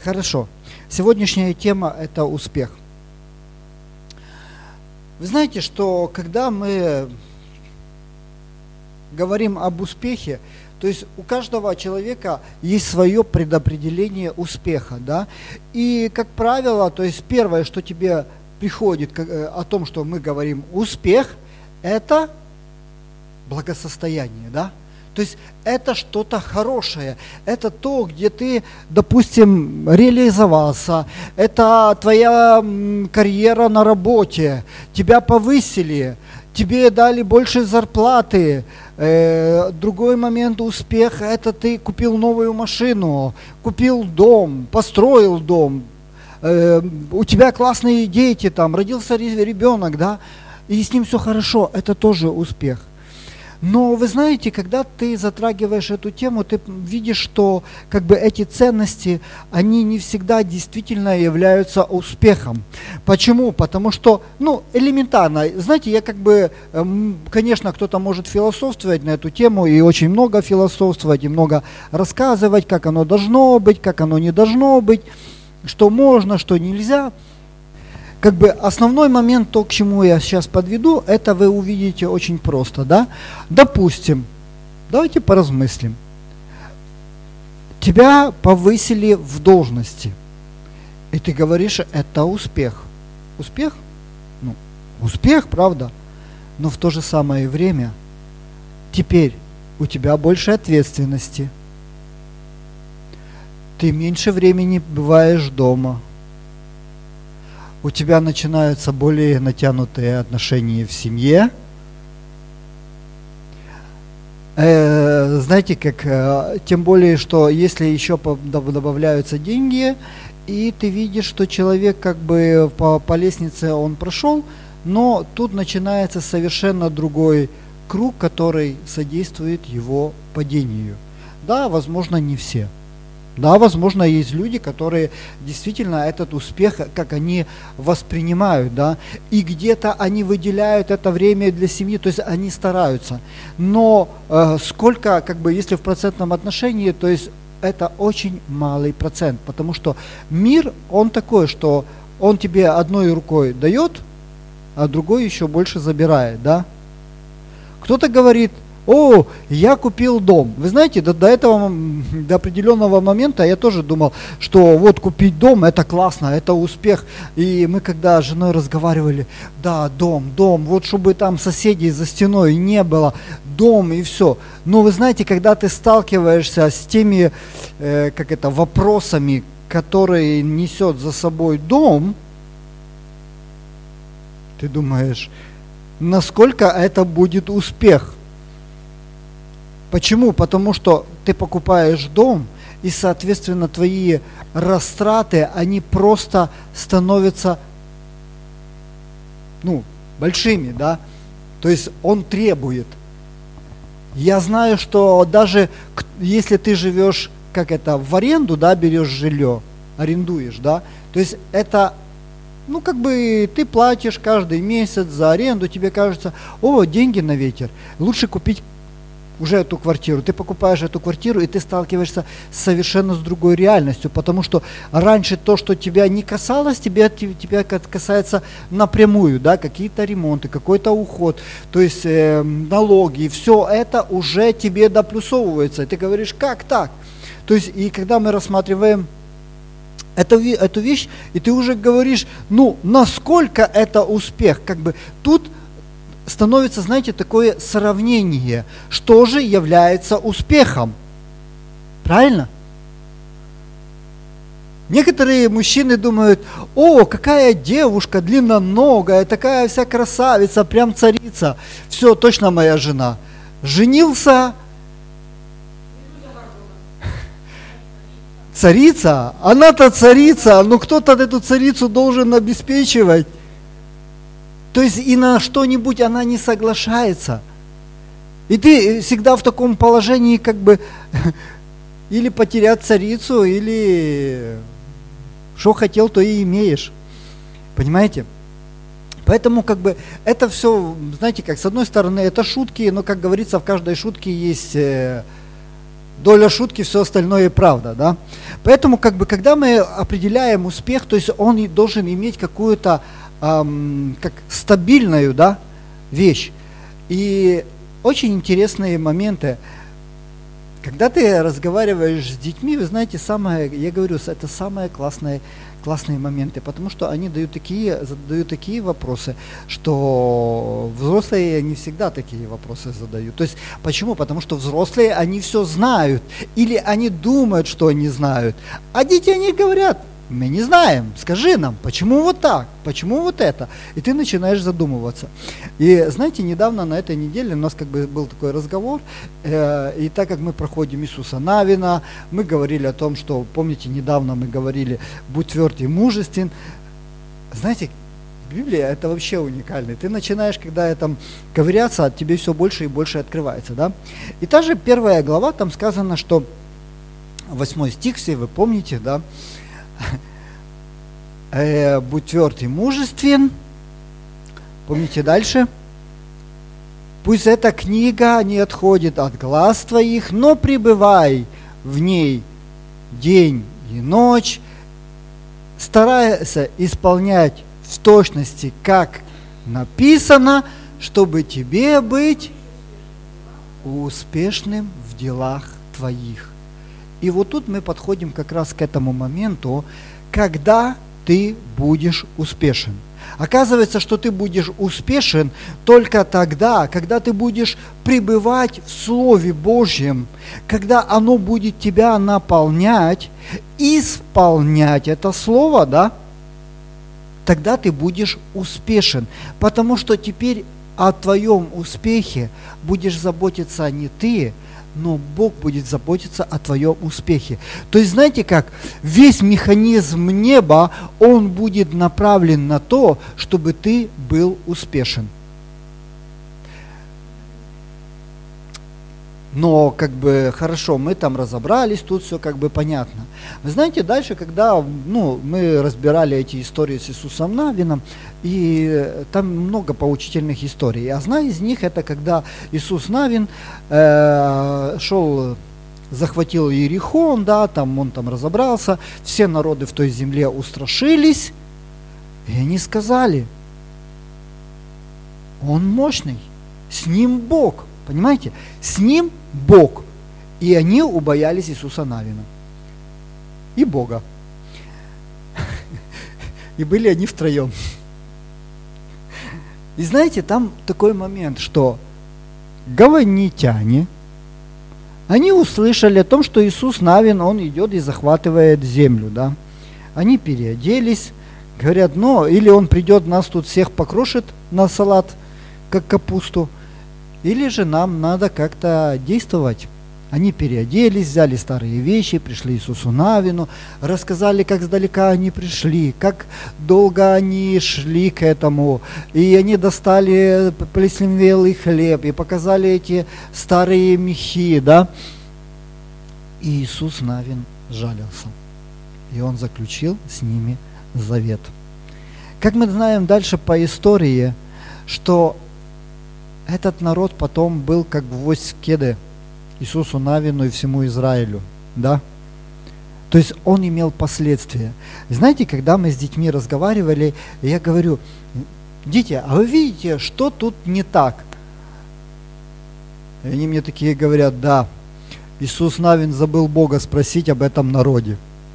Хорошо. Сегодняшняя тема – это успех. Вы знаете, что когда мы говорим об успехе, то есть у каждого человека есть свое предопределение успеха, да? И, как правило, то есть первое, что тебе приходит о том, что мы говорим успех, это благосостояние, да? То есть это что-то хорошее, это то, где ты, допустим, реализовался, это твоя карьера на работе, тебя повысили, тебе дали больше зарплаты. Другой момент успеха – это ты купил новую машину, купил дом, построил дом, у тебя классные дети, там, родился ребенок, да, и с ним все хорошо, это тоже успех. Но вы знаете, когда ты затрагиваешь эту тему, ты видишь, что как бы эти ценности, они не всегда действительно являются успехом. Почему? Потому что, элементарно, знаете, я как бы, конечно, кто-то может философствовать на эту тему, и очень много философствовать, и много рассказывать, как оно должно быть, как оно не должно быть, что можно, что нельзя. Как бы основной момент, то, к чему я сейчас подведу, это вы увидите очень просто, да? Допустим, давайте поразмыслим. Тебя повысили в должности, и ты говоришь, это успех. Успех? Успех, правда? Но в то же самое время теперь у тебя больше ответственности. Ты меньше времени бываешь дома. У тебя начинаются более натянутые отношения в семье. Знаете, тем более, что если еще добавляются деньги, и ты видишь, что человек как бы по лестнице он прошел, но тут начинается совершенно другой круг, который содействует его падению. Да, возможно, не все. Да, возможно, есть люди, которые действительно этот успех, как они воспринимают, да, и где-то они выделяют это время для семьи, то есть они стараются. Но сколько, как бы, если в процентном отношении, то есть это очень малый процент, потому что мир, он такой, что он тебе одной рукой дает, а другой еще больше забирает, да. Кто-то говорит: о, я купил дом. Вы знаете, до определенного момента я тоже думал, что вот купить дом – это классно, это успех. И мы когда с женой разговаривали, да, дом, вот чтобы там соседей за стеной не было, дом и все. Но вы знаете, когда ты сталкиваешься с теми, вопросами, которые несет за собой дом, ты думаешь, насколько это будет успех? Почему? Потому что ты покупаешь дом, и, соответственно, твои растраты, они просто становятся, большими, да? То есть он требует. Я знаю, что даже если ты живешь, в аренду, да, берешь жилье, арендуешь, да? То есть это, ты платишь каждый месяц за аренду, тебе кажется, деньги на ветер, лучше купить уже эту квартиру, ты покупаешь эту квартиру, и ты сталкиваешься совершенно с другой реальностью, потому что раньше то, что тебя не касалось, тебя касается напрямую, да, какие-то ремонты, какой-то уход, то есть налоги, все это уже тебе доплюсовывается, и ты говоришь, как так? То есть, и когда мы рассматриваем эту вещь, и ты уже говоришь, насколько это успех, тут становится, знаете, такое сравнение, что же является успехом. Правильно? Некоторые мужчины думают, какая девушка длинноногая, такая вся красавица, прям царица. Все, точно моя жена. Женился. Царица? Она-то царица, но кто-то эту царицу должен обеспечивать. То есть и на что-нибудь она не соглашается. И ты всегда в таком положении, или потерять царицу, или что хотел, то и имеешь. Понимаете? Поэтому это все, знаете, с одной стороны это шутки, но, как говорится, в каждой шутке есть доля шутки, все остальное правда, да. Поэтому, как бы, когда мы определяем успех, то есть он должен иметь какую-то как стабильную, да, вещь. И очень интересные моменты. Когда ты разговариваешь с детьми, вы знаете, я говорю, это самые классные моменты, потому что они задают такие вопросы, что взрослые не всегда такие вопросы задают. То есть почему? Потому что взрослые, они все знают, или они думают, что они знают, а дети, они говорят: мы не знаем, скажи нам, почему вот так, почему вот это? И ты начинаешь задумываться. И знаете, недавно на этой неделе у нас как бы был такой разговор, и так как мы проходим Иисуса Навина, мы говорили о том, что, помните, недавно мы говорили: будь тверд и мужествен. Знаете, Библия — это вообще уникально. Ты начинаешь, когда там ковыряться, от тебе все больше и больше открывается, да? И та же 1 глава, там сказано, что 8 стих, все вы помните, да? Будь тверд и мужествен. Помните дальше? Пусть эта книга не отходит от глаз твоих, но пребывай в ней день и ночь, старайся исполнять в точности, как написано, чтобы тебе быть успешным в делах твоих. И вот тут мы подходим как раз к этому моменту, когда ты будешь успешен. Оказывается, что ты будешь успешен только тогда, когда ты будешь пребывать в Слове Божьем, когда оно будет тебя наполнять, исполнять это Слово, да? Тогда ты будешь успешен, потому что теперь о твоем успехе будешь заботиться не ты, но Бог будет заботиться о твоем успехе. То есть, знаете как, весь механизм неба, он будет направлен на то, чтобы ты был успешен. Но как бы хорошо, мы там разобрались, тут все как бы понятно. Вы знаете, дальше, когда мы разбирали эти истории с Иисусом Навином, и там много поучительных историй. Одна из них — это когда Иисус Навин захватил Иерихон, да, он там разобрался, все народы в той земле устрашились, и они сказали: он мощный, с ним Бог. Понимаете? С ним Бог. И они убоялись Иисуса Навина. И Бога. И были они втроем. И знаете, там такой момент, что гаванитяне, они услышали о том, что Иисус Навин, он идет и захватывает землю, да. Они переоделись, говорят: или он придет, нас тут всех покрошит на салат, как капусту, или же нам надо как-то действовать. Они переоделись, взяли старые вещи, пришли Иисусу Навину, рассказали, как сдалека они пришли, как долго они шли к этому. И они достали плесневелый хлеб и показали эти старые мехи, да. И Иисус Навин жалился. И он заключил с ними завет. Как мы знаем дальше по истории, что этот народ потом был как гвоздь в кеды Иисусу Навину и всему Израилю, да? То есть он имел последствия. Знаете, когда мы с детьми разговаривали, я говорю: дети, а вы видите, что тут не так? И они мне такие говорят: да, Иисус Навин забыл Бога спросить об этом народе.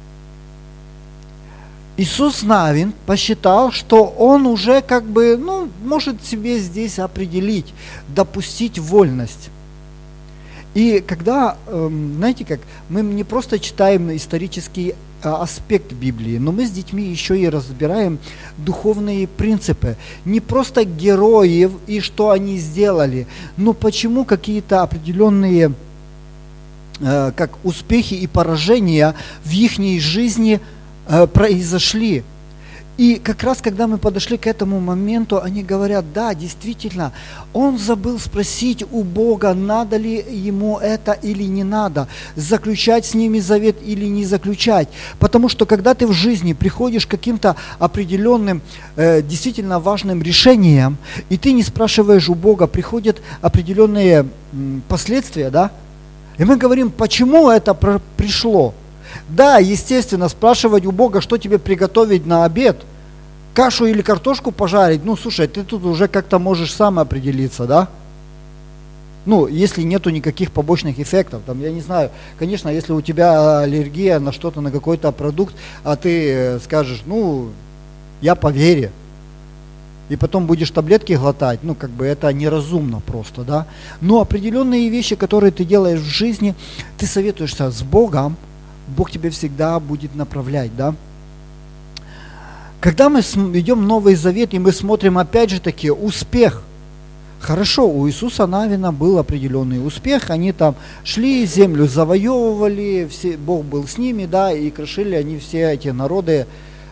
Иисус Навин посчитал, что он уже как бы, может себе здесь определить, допустить вольность. И когда, знаете как, мы не просто читаем исторический аспект Библии, но мы с детьми еще и разбираем духовные принципы. Не просто героев и что они сделали, но почему какие-то определенные как успехи и поражения в их жизни произошли. И как раз, когда мы подошли к этому моменту, они говорят: да, действительно, он забыл спросить у Бога, надо ли ему это или не надо, заключать с ними завет или не заключать. Потому что, когда ты в жизни приходишь к каким-то определенным, действительно важным решениям, и ты не спрашиваешь у Бога, приходят определенные последствия, да, И мы говорим, почему это пришло? Да, естественно, спрашивать у Бога, что тебе приготовить на обед, кашу или картошку пожарить, ну, слушай, ты тут уже как-то можешь сам определиться, да? Ну, если нету никаких побочных эффектов, там, я не знаю, конечно, если у тебя аллергия на что-то, на какой-то продукт, а ты скажешь, ну, я по вере, и потом будешь таблетки глотать, ну, как бы это неразумно просто, да? Но определенные вещи, которые ты делаешь в жизни, ты советуешься с Богом, Бог тебя всегда будет направлять, да? Когда мы идем в Новый Завет, и мы смотрим, опять же таки, успех. Хорошо, у Иисуса Навина был определенный успех, они там шли, землю завоевывали, Бог был с ними, да, и крошили они все эти народы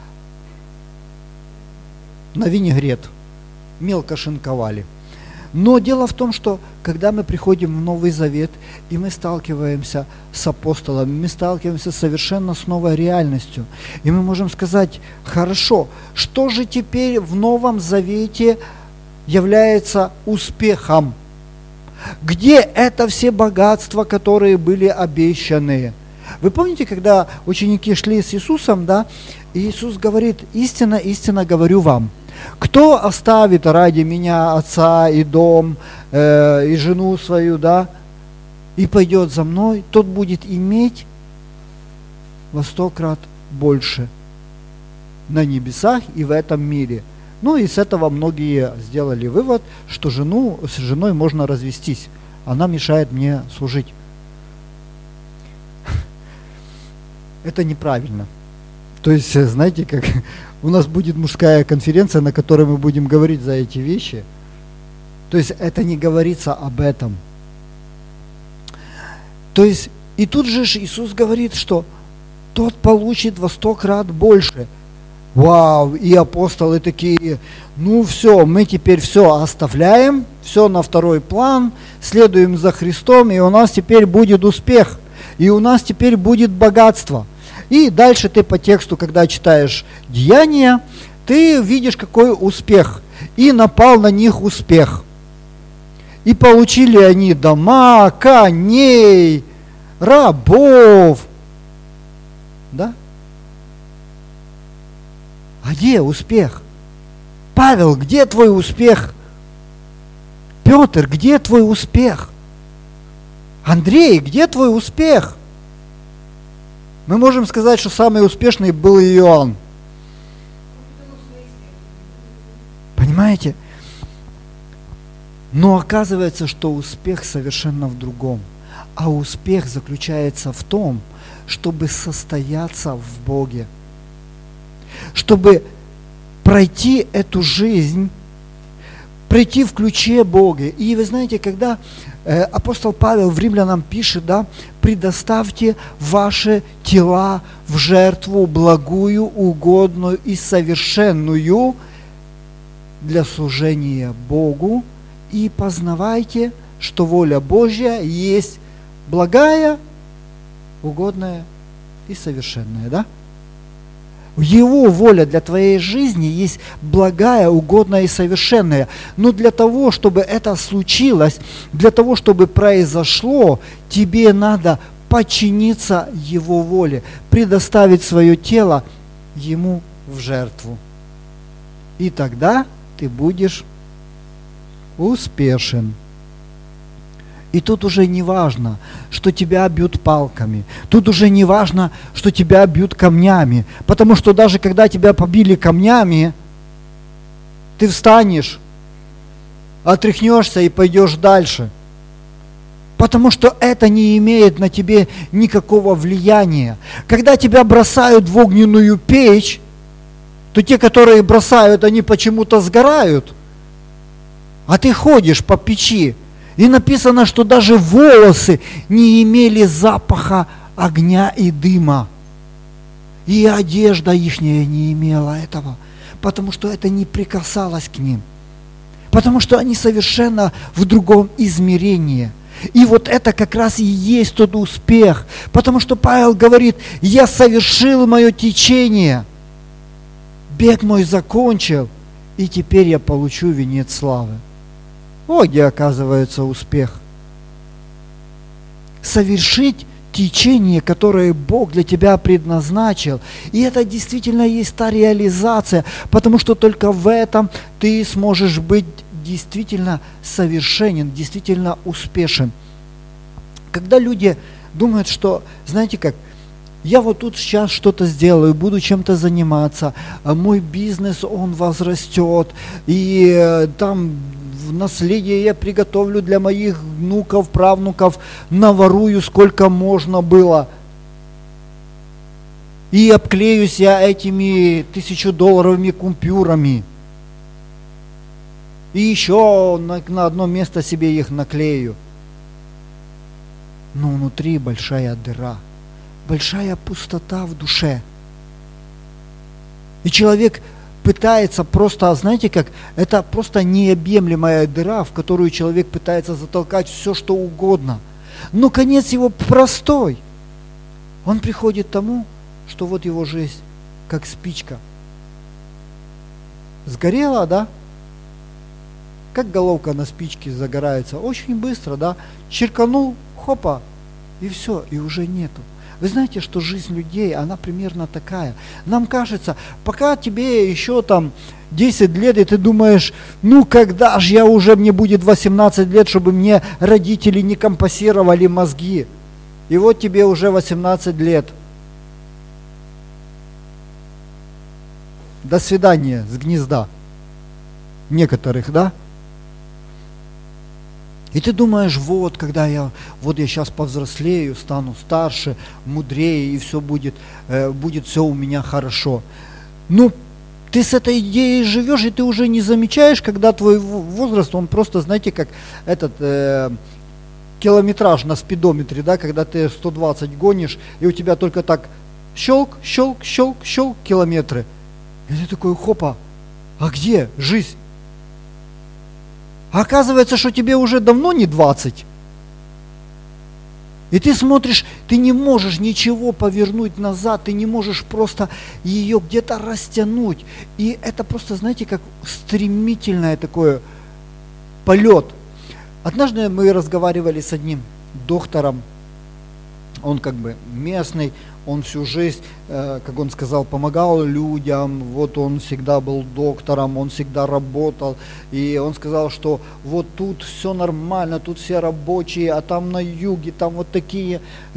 на винегрет, мелко шинковали. Но дело в том, что когда мы приходим в Новый Завет, и мы сталкиваемся с апостолами, мы сталкиваемся совершенно с новой реальностью, и мы можем сказать, хорошо, что же теперь в Новом Завете является успехом? Где это все богатства, которые были обещаны? Вы помните, когда ученики шли с Иисусом, да, и Иисус говорит, истинно, истинно говорю вам, кто оставит ради меня отца и дом, и жену свою, да, и пойдет за мной, тот будет иметь во 100 крат больше на небесах и в этом мире. Ну и с этого многие сделали вывод, что с женой можно развестись, она мешает мне служить. Это неправильно. То есть, знаете, как у нас будет мужская конференция, на которой мы будем говорить за эти вещи. То есть это не говорится об этом. То есть и тут же Иисус говорит, что тот получит во 100 крат больше. Вау, и апостолы такие, ну все, мы теперь все оставляем, все на второй план, следуем за Христом, и у нас теперь будет успех, и у нас теперь будет богатство. И дальше ты по тексту, когда читаешь Деяния, ты видишь, какой успех. И напал на них успех. И получили они дома, коней, рабов. Да? А где успех? Павел, где твой успех? Петр, где твой успех? Андрей, где твой успех? Мы можем сказать, что самый успешный был Иоанн. Понимаете? Но оказывается, что успех совершенно в другом. А успех заключается в том, чтобы состояться в Боге. Чтобы пройти эту жизнь, пройти в ключе Бога. И вы знаете, когда апостол Павел в Римлянам пишет, да, предоставьте ваши тела в жертву благую, угодную и совершенную для служения Богу, и познавайте, что воля Божья есть благая, угодная и совершенная, да? Его воля для твоей жизни есть благая, угодная и совершенная. Но для того, чтобы это случилось, для того, чтобы произошло, тебе надо подчиниться Его воле, предоставить свое тело Ему в жертву. И тогда ты будешь успешен. И тут уже не важно, что тебя бьют палками. Тут уже не важно, что тебя бьют камнями. Потому что даже когда тебя побили камнями, ты встанешь, отряхнешься и пойдешь дальше. Потому что это не имеет на тебе никакого влияния. Когда тебя бросают в огненную печь, то те, которые бросают, они почему-то сгорают. А ты ходишь по печи. И написано, что даже волосы не имели запаха огня и дыма. И одежда ихняя не имела этого, потому что это не прикасалось к ним. Потому что они совершенно в другом измерении. И вот это как раз и есть тот успех. Потому что Павел говорит, я совершил мое течение, бег мой закончил, и теперь я получу венец славы. Вот где оказывается успех. совершить течение, которое Бог для тебя предназначил. И это действительно есть та реализация, потому что только в этом ты сможешь быть действительно совершенен, действительно успешен. Когда люди думают, что, знаете как, я вот тут сейчас что-то сделаю, буду чем-то заниматься, мой бизнес, он возрастет, и там в наследие я приготовлю для моих внуков, правнуков, наворую сколько можно было. И обклеюсь я этими $1000 купюрами. И еще на одно место себе их наклею. Но внутри большая дыра, большая пустота в душе. И человек пытается просто, знаете как, это просто необъемлемая дыра, в которую человек пытается затолкать все, что угодно. Но конец его простой. Он приходит к тому, что вот его жизнь, как спичка. Сгорела, да? Как головка на спичке загорается. Очень быстро, да? Черканул, хопа, и все, и уже нету. Вы знаете, что жизнь людей, она примерно такая. Нам кажется, пока тебе еще там 10 лет, и ты думаешь, ну когда же мне будет 18 лет, чтобы мне родители не компасировали мозги. И вот тебе уже 18 лет. До свидания с гнезда. Некоторых, да? И ты думаешь, вот, когда я сейчас повзрослею, стану старше, мудрее, и все будет все у меня хорошо. Ну, ты с этой идеей живешь, и ты уже не замечаешь, когда твой возраст, он просто, знаете, как километраж на спидометре, да, когда ты 120 гонишь, и у тебя только так щелк, щелк, щелк, щелк километры. И ты такой, хопа, а где жизнь? А оказывается, что тебе уже давно не 20. И ты смотришь, ты не можешь ничего повернуть назад, ты не можешь просто ее где-то растянуть. И это просто, знаете, как стремительное такое полет. Однажды мы разговаривали с одним доктором, он как бы местный, он всю жизнь, как он сказал, помогал людям, вот он всегда был доктором, он всегда работал, и он сказал, что вот тут все нормально, тут все рабочие, а там на юге, там вот такие,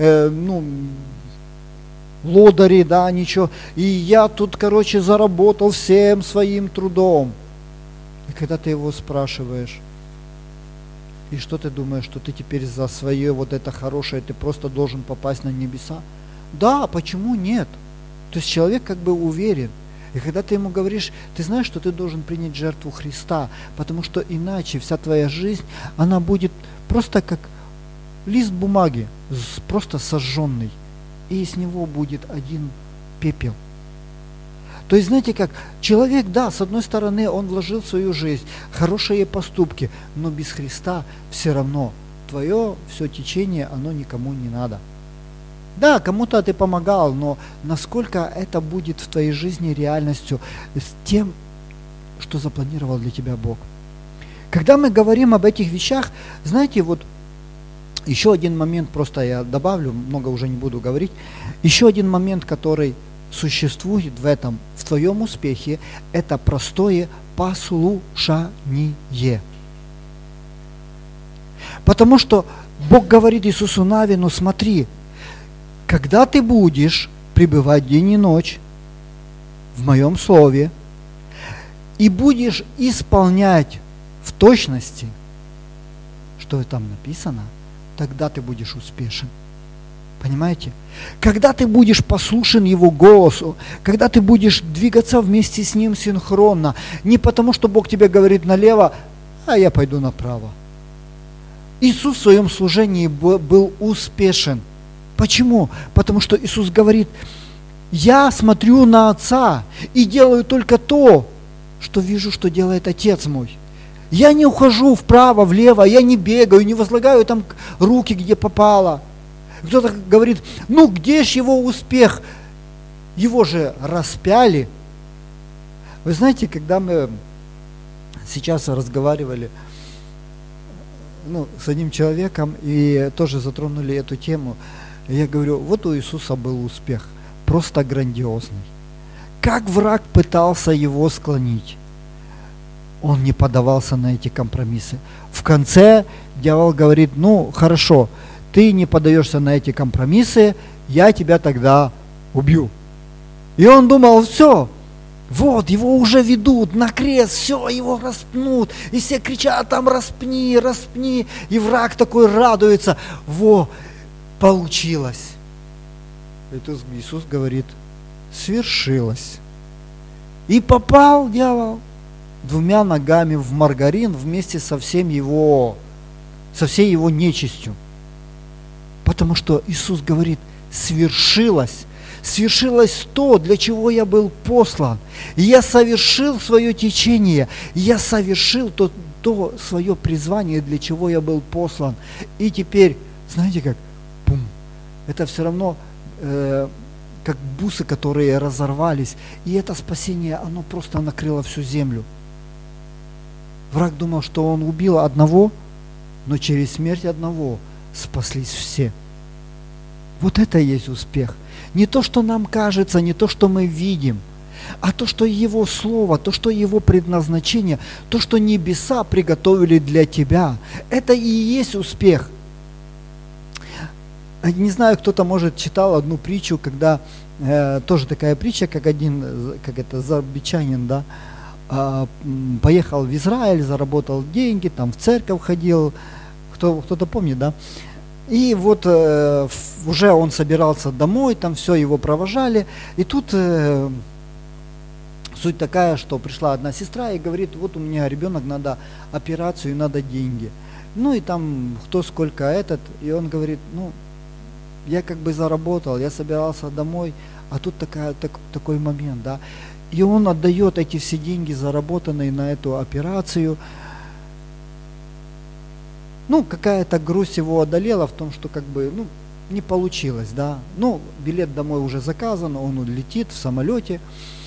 лодыри, да, ничего, и я тут, заработал всем своим трудом. И когда ты его спрашиваешь, и что ты думаешь, что ты теперь за свое вот это хорошее, ты просто должен попасть на небеса? Да, почему нет? То есть человек как бы уверен. И когда ты ему говоришь, ты знаешь, что ты должен принять жертву Христа, потому что иначе вся твоя жизнь, она будет просто как лист бумаги, просто сожженный. И с него будет один пепел. То есть, знаете как, человек, да, с одной стороны, он вложил в свою жизнь хорошие поступки, но без Христа все равно твое все течение, оно никому не надо. Да, кому-то ты помогал, но насколько это будет в твоей жизни реальностью с тем, что запланировал для тебя Бог. Когда мы говорим об этих вещах, знаете, вот еще один момент, просто я добавлю, много уже не буду говорить, еще один момент, который существует в твоем успехе, это простое послушание. Потому что Бог говорит Иисусу Навину, смотри, когда ты будешь пребывать день и ночь в моем слове и будешь исполнять в точности, что там написано, тогда ты будешь успешен. Понимаете? Когда ты будешь послушен Его голосу, когда ты будешь двигаться вместе с Ним синхронно, не потому, что Бог тебе говорит налево, а я пойду направо. Иисус в своем служении был успешен. Почему? Потому что Иисус говорит, я смотрю на Отца и делаю только то, что вижу, что делает Отец мой. Я не ухожу вправо, влево, я не бегаю, не возлагаю там руки, где попало. Кто-то говорит, ну где ж его успех? Его же распяли. Вы знаете, когда мы сейчас разговаривали с одним человеком и тоже затронули эту тему. Я говорю, вот у Иисуса был успех, просто грандиозный. Как враг пытался его склонить, он не поддавался на эти компромиссы. В конце дьявол говорит, хорошо, ты не поддаешься на эти компромиссы, я тебя тогда убью. И он думал, все, вот, его уже ведут на крест, все, его распнут. И все кричат там, распни, распни. И враг такой радуется, получилось. Это Иисус говорит, свершилось. И попал дьявол 2 ногами в маргарин вместе со всей его нечистью. Потому что Иисус говорит, свершилось. Свершилось то, для чего я был послан. И я совершил свое течение. И я совершил то свое призвание, для чего я был послан. И теперь, знаете как, бум, это все равно как бусы, которые разорвались. И это спасение, оно просто накрыло всю землю. Враг думал, что он убил одного, но через смерть одного спаслись все. Вот это и есть успех. Не то, что нам кажется, не то, что мы видим, а то, что Его Слово, то, что Его предназначение, то, что небеса приготовили для тебя. Это и есть успех. Не знаю, кто-то, может, читал одну притчу, когда, тоже такая притча, как зарабичанин, поехал в Израиль, заработал деньги, там в церковь ходил, кто-то помнит, да? И вот уже он собирался домой, там все, его провожали. И тут суть такая, что пришла одна сестра и говорит, вот у меня ребенок, надо операцию, надо деньги. И там кто сколько и он говорит, я как бы заработал, я собирался домой, а тут такой момент, да. И он отдает эти все деньги, заработанные на эту операцию. Какая-то грусть его одолела в том, что не получилось, да. Билет домой уже заказан, он летит в самолете.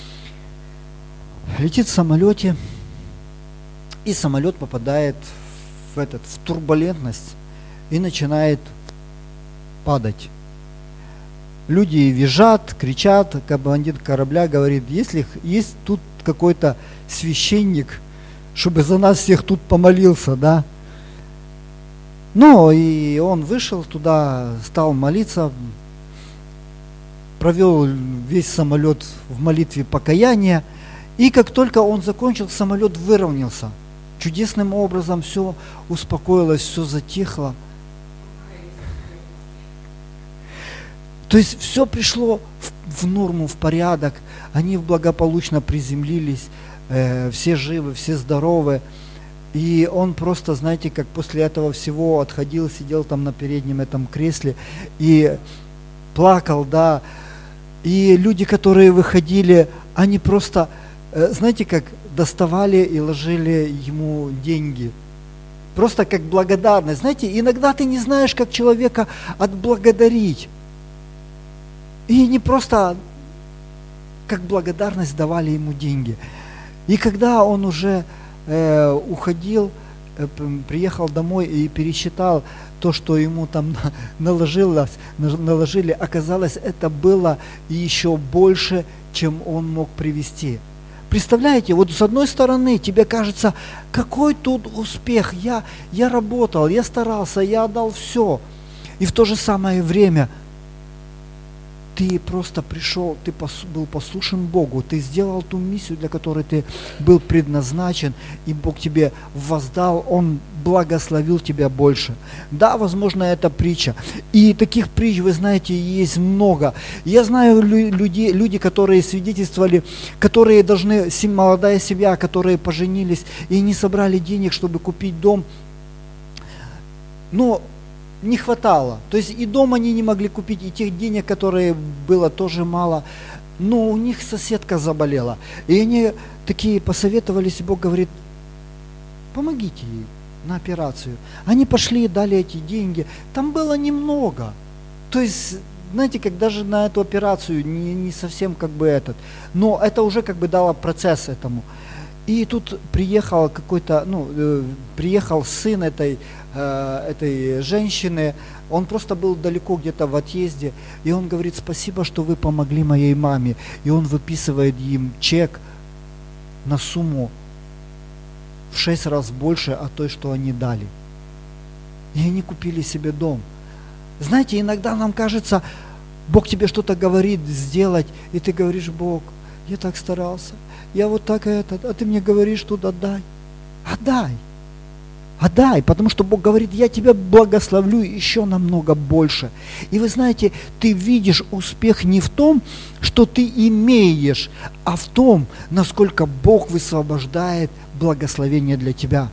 И самолет попадает в турбулентность и начинает падать. Люди визжат, кричат, командир корабля говорит, если есть тут какой-то священник, чтобы за нас всех тут помолился, да. И он вышел туда, стал молиться, провел весь самолет в молитве покаяния, и как только он закончил, самолет выровнялся. Чудесным образом все успокоилось, все затихло. То есть все пришло в норму, в порядок, они благополучно приземлились, все живы, все здоровы. И он просто, знаете, как после этого всего отходил, сидел там на переднем этом кресле и плакал, да. И люди, которые выходили, они просто, знаете, как доставали и ложили ему деньги. Просто как благодарность. Знаете, иногда ты не знаешь, как человека отблагодарить. И не просто как благодарность давали ему деньги. И когда он уже уходил, приехал домой и пересчитал то, что ему там наложили, оказалось, это было еще больше, чем он мог привести. Представляете, вот с одной стороны тебе кажется, какой тут успех, я работал, я старался, я отдал все. И в то же самое время ты просто пришел, ты был послушен Богу, ты сделал ту миссию, для которой ты был предназначен, и Бог тебе воздал, Он благословил тебя больше. Да, возможно, это притча. И таких притч, вы знаете, есть много. Я знаю люди, которые свидетельствовали, которые должны, молодая семья, которые поженились и не собрали денег, чтобы купить дом. Но не хватало. То есть и дом они не могли купить, и тех денег, которые было, тоже мало. Но у них соседка заболела. И они такие посоветовались, и Бог говорит, помогите ей на операцию. Они пошли и дали эти деньги. Там было немного. То есть, знаете, как даже на эту операцию не совсем как бы но это уже как бы дало процесс этому. И тут приехал приехал сын этой женщины, он просто был далеко где-то в отъезде, и он говорит: спасибо, что вы помогли моей маме. И он выписывает им чек на сумму в 6 раз больше от той, что они дали. И они купили себе дом. Знаете, иногда нам кажется, Бог тебе что-то говорит сделать, и ты говоришь: Бог, я так старался, я вот так а ты мне говоришь, тут отдай. Отдай, потому что Бог говорит: я тебя благословлю еще намного больше. И вы знаете, ты видишь успех не в том, что ты имеешь, а в том, насколько Бог высвобождает благословение для тебя.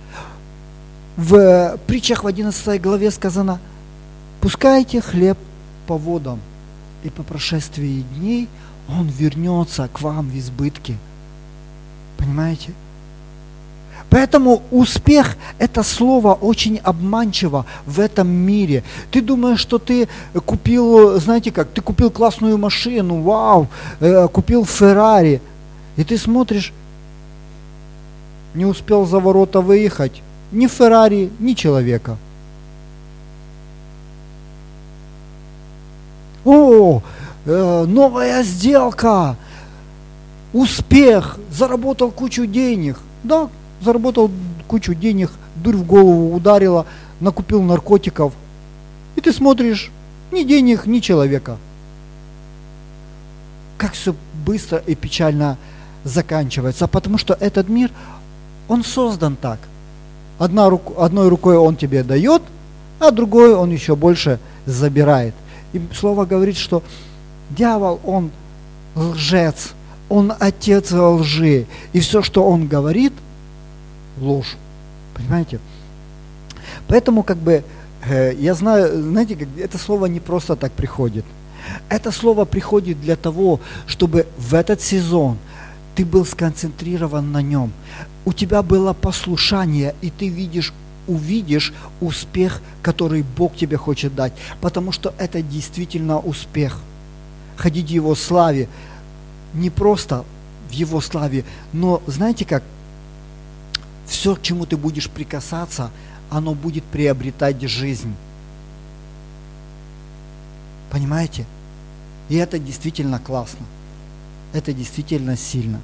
В притчах в 11 главе сказано: пускайте хлеб по водам, и по прошествии дней он вернется к вам в избытке. Понимаете? Поэтому успех – это слово очень обманчиво в этом мире. Ты думаешь, что ты купил, знаете как, ты купил классную машину, вау, купил Феррари, и ты смотришь, не успел за ворота выехать, ни Феррари, ни человека. О, новая сделка, успех, заработал кучу денег. Да, заработал кучу денег, дурь в голову ударила, накупил наркотиков. И ты смотришь, ни денег, ни человека. Как все быстро и печально заканчивается. Потому что этот мир, он создан так. Одной рукой он тебе дает, а другой он еще больше забирает. И слово говорит, что дьявол, он лжец, он отец лжи. И все, что он говорит, ложь. Понимаете? Поэтому я знаю, знаете, это слово не просто так приходит. Это слово приходит для того, чтобы в этот сезон ты был сконцентрирован на нем. У тебя было послушание, и ты увидишь успех, который Бог тебе хочет дать. Потому что это действительно успех. Ходить в Его славе. Не просто в Его славе, но знаете как? Все, к чему ты будешь прикасаться, оно будет приобретать жизнь. Понимаете? И это действительно классно. Это действительно сильно.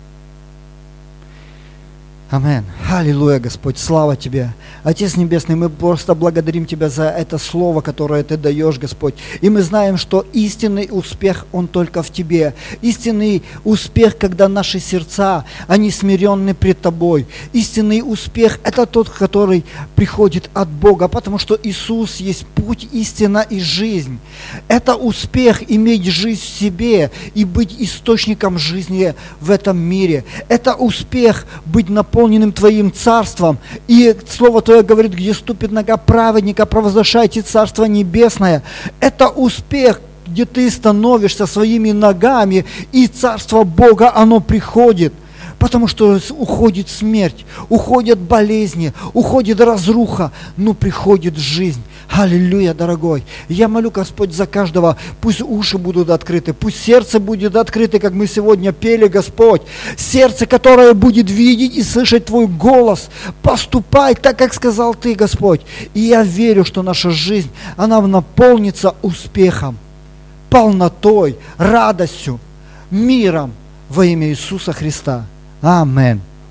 Амин. Аллилуйя, Господь, слава Тебе. Отец Небесный, мы просто благодарим Тебя за это слово, которое Ты даешь, Господь. И мы знаем, что истинный успех, он только в Тебе. Истинный успех, когда наши сердца, они смиренны пред Тобой. Истинный успех, это тот, который приходит от Бога, потому что Иисус есть путь, истина и жизнь. Это успех иметь жизнь в себе и быть источником жизни в этом мире. Это успех быть наполненным Твоим царством. И Слово Твое говорит: где ступит нога праведника, провозглашайте Царство Небесное. Это успех, где ты становишься своими ногами, и Царство Бога, оно приходит. Потому что уходит смерть, уходят болезни, уходит разруха, но приходит жизнь. Аллилуйя, дорогой. Я молю, Господь, за каждого. Пусть уши будут открыты, пусть сердце будет открыто, как мы сегодня пели, Господь. Сердце, которое будет видеть и слышать Твой голос. Поступай так, как сказал Ты, Господь. И я верю, что наша жизнь, она наполнится успехом, полнотой, радостью, миром во имя Иисуса Христа. Аминь.